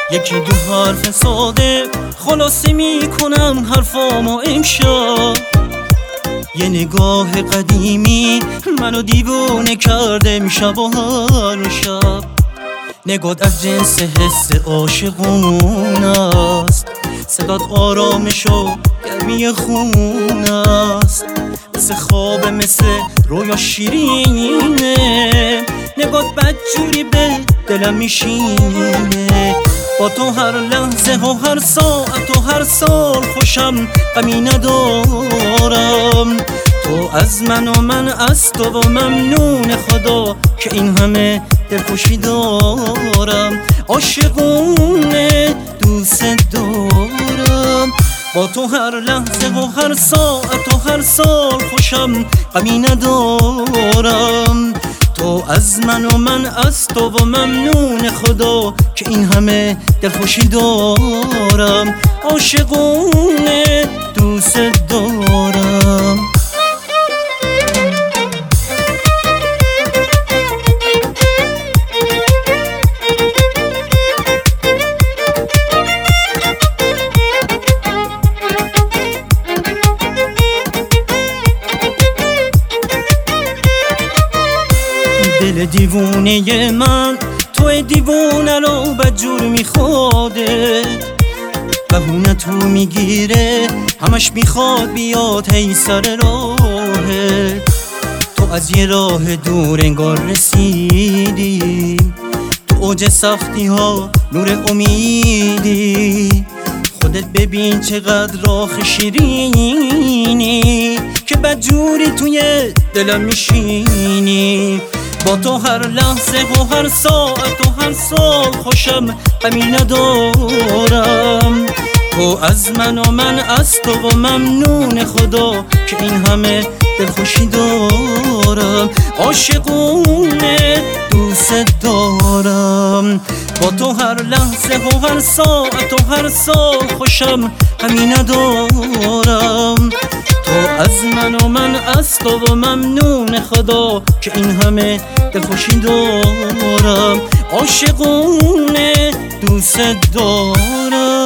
یکی دو حرف ساده خلاصه میکنم حرفامو امشب. یه نگاه قدیمی منو دیوونه کرده امشب و هر شب. نگات از جنس حس عاشقون است، صدات آرامش و گرمی خون است. مثل خواب مثل رویا شیرینه، نگات بدجوری به دلم میشینه. با تو هر لحظه و هر ساعت و هر سال خوشم، غمی ندارم. تو از من و من از تو و ممنون خدا که این همه دلخوشی دارم. عاشقونه دوست دارم، با تو هر لحظه و هر ساعت و هر سال خوشم، غمی ندارم. تو از من و من از تو و ممنون خدا که این همه دلخوشی دارم. عاشقونه دوست دارم. دل دیوونه من توی دیوونه رو بدجور میخواده، بهونه تو میگیره همش میخواد بیاد هی سر راهه. تو از یه راه دور انگار رسیدی، تو اوج سختی ها نور امیدی. خودت ببین چقدر آخه شیرینی که بدجوری توی دلم میشینی. با تو هر لحظه و هر ساعت و هر سال خوشم، غمی ندارم. تو از من و من از تو و ممنون خدا که این همه دلخوشی دارم. عاشقونه دوست دارم، با تو هر لحظه و هر ساعت و هر سال خوشم، غمی ندارم. تو از من و من از تو و ممنون خدا که این همه دلخوشی دارم. عاشقونه دوست دارم.